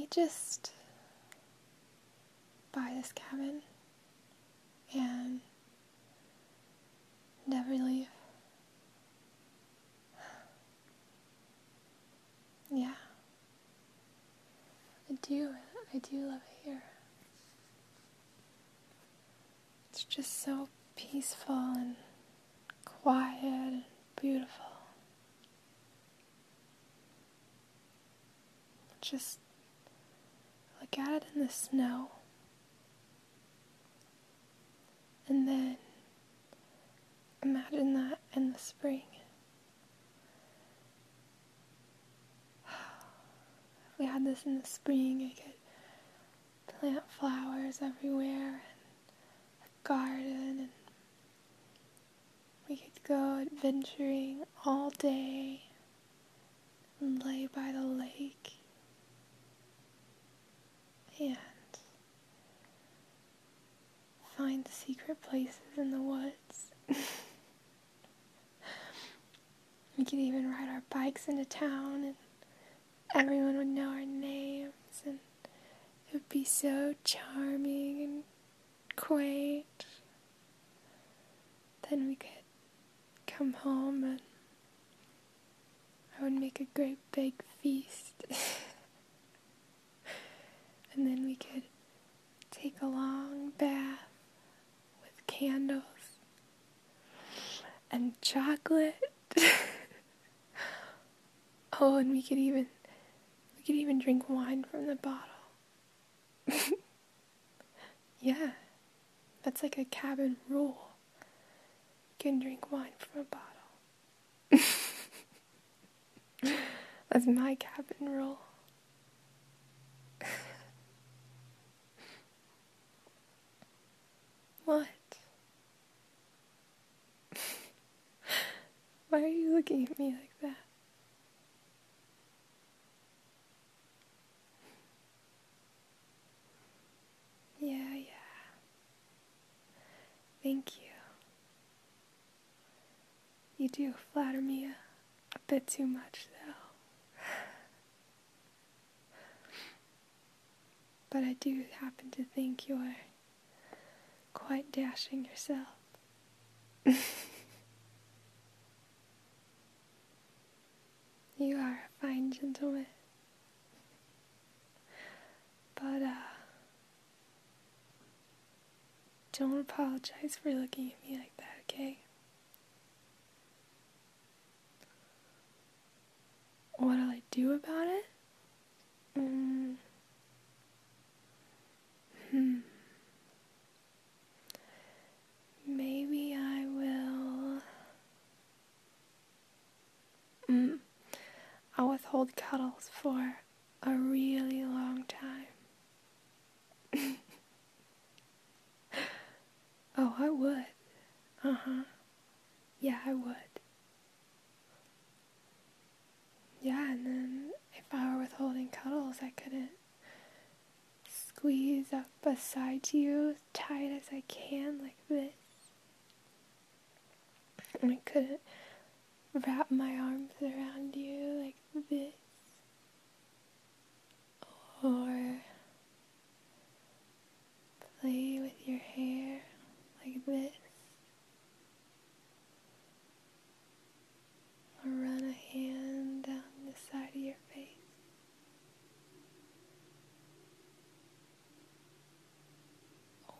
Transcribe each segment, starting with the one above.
just buy this cabin and never leave. Yeah. I do love it here. It's just so peaceful and quiet and beautiful. Just look at it in the snow. And then imagine that in the spring. If we had this in the spring, I could plant flowers everywhere and a garden, and we could go adventuring all day and lay by the lake and find secret places in the woods. We could even ride our bikes into town and everyone would know our names and it would be so charming and quaint. Then we could come home and I would make a great big feast. And then we could take a long bath with candles and chocolate. Oh, and we could even drink wine from the bottle. Yeah, that's like a cabin rule. You can drink wine from a bottle. That's my cabin rule. What? Why are you looking at me like that? Yeah. Thank you. You do flatter me a bit too much, though. But I do happen to think you're quite dashing yourself. You are a fine gentleman. But, don't apologize for looking at me like that, okay? What'll I do about it? Maybe I will... I'll withhold cuddles for a really long time. Oh, I would. Yeah, I would. Yeah, and then if I were withholding cuddles, I couldn't squeeze up beside you as tight as I can, like this. And I couldn't wrap my arms around you like this. Or play with your hair like this. Or run a hand down the side of your face. Or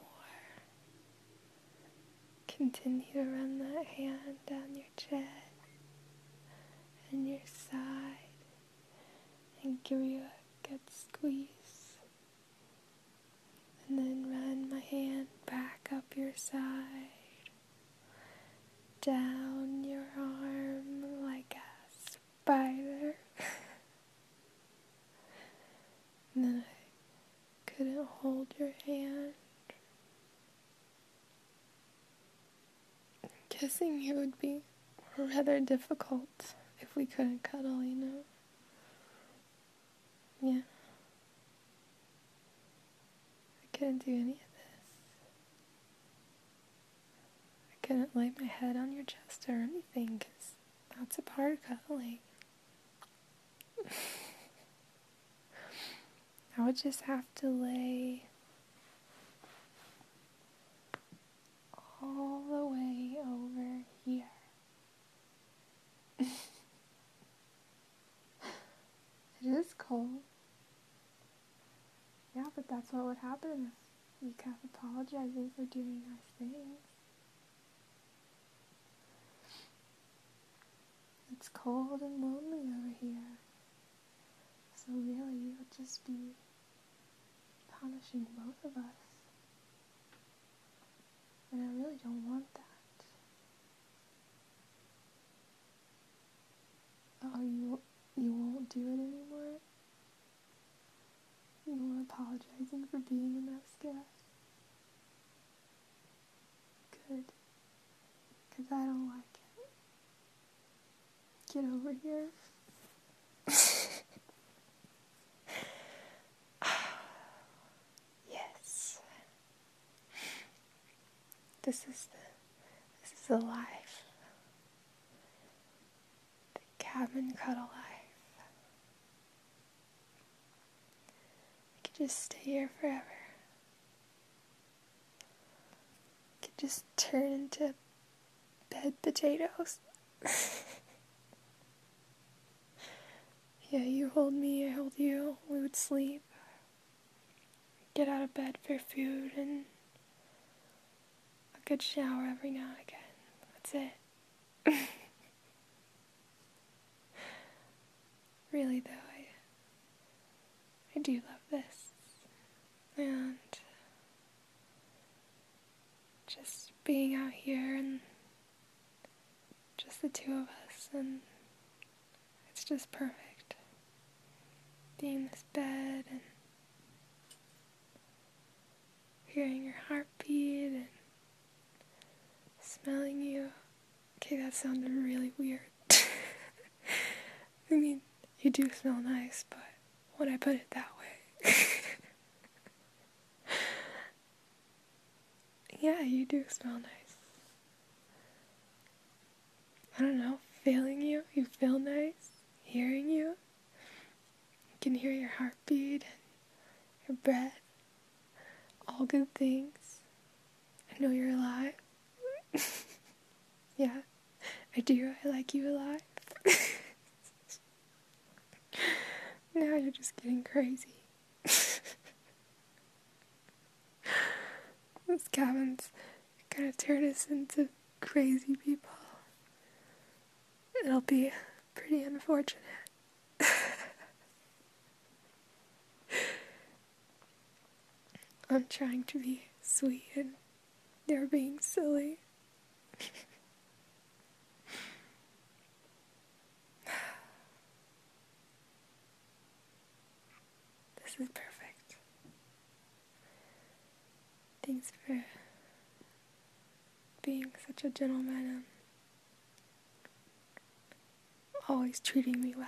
continue to run that hand down your chest and your side and give you a good squeeze. And then run my hand back up your side, down your arm like a spider. And then I couldn't hold your hand. Kissing you would be rather difficult if we couldn't cuddle, you know? Yeah. I couldn't do any of this. I couldn't lay my head on your chest or anything, because that's a part of cuddling. I would just have to lay all the way over here. It is cold. Yeah, but that's what would happen if you kept apologizing for doing nice things. It's cold and lonely over here. So really, you would just be punishing both of us. And I really don't want that. Oh, you won't do it anymore? You won't apologizing for being a nice guy? Good. Because I don't like it. Get over here. Yes. This is the life. The cabin cuddle life. I could just stay here forever. I could just turn into bed potatoes. Yeah, you hold me, I hold you. We would sleep. Get out of bed for food and a good shower every now and again. That's it. Really though, I do love this. And just being out here and just the two of us, and it's just perfect. Being in this bed and hearing your heartbeat and smelling you. Okay, that sounded really weird. I mean, you do smell nice, but when I put it that way. Yeah, you do smell nice. I don't know, feeling you feel nice. Hearing you can hear your heartbeat and your breath. All good things. I know you're alive. Yeah, I do. I like you alive. Now you're just getting crazy. This cabin's gonna turn us into crazy people. It'll be pretty unfortunate. I'm trying to be sweet and they're being silly. This is perfect. Thanks for being such a gentleman and always treating me well.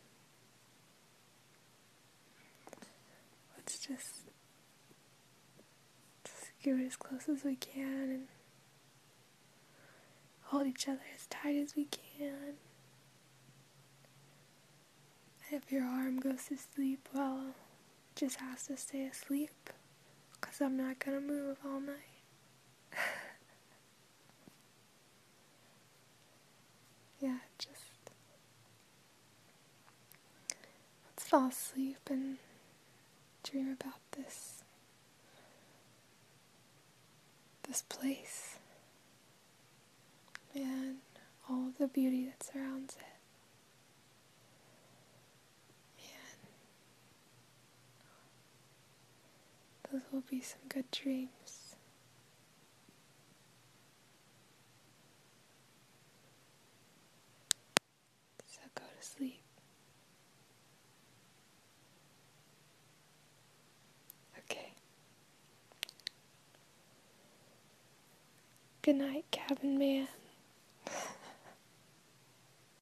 Let's just scoot as close as we can and hold each other as tight as we can. And if your arm goes to sleep, well, it just has to stay asleep, 'cause I'm not gonna move all night. Yeah, just let's fall asleep and dream about this place and all the beauty that surrounds it. And those will be some good dreams. So go to sleep. Okay. Good night, cabin man.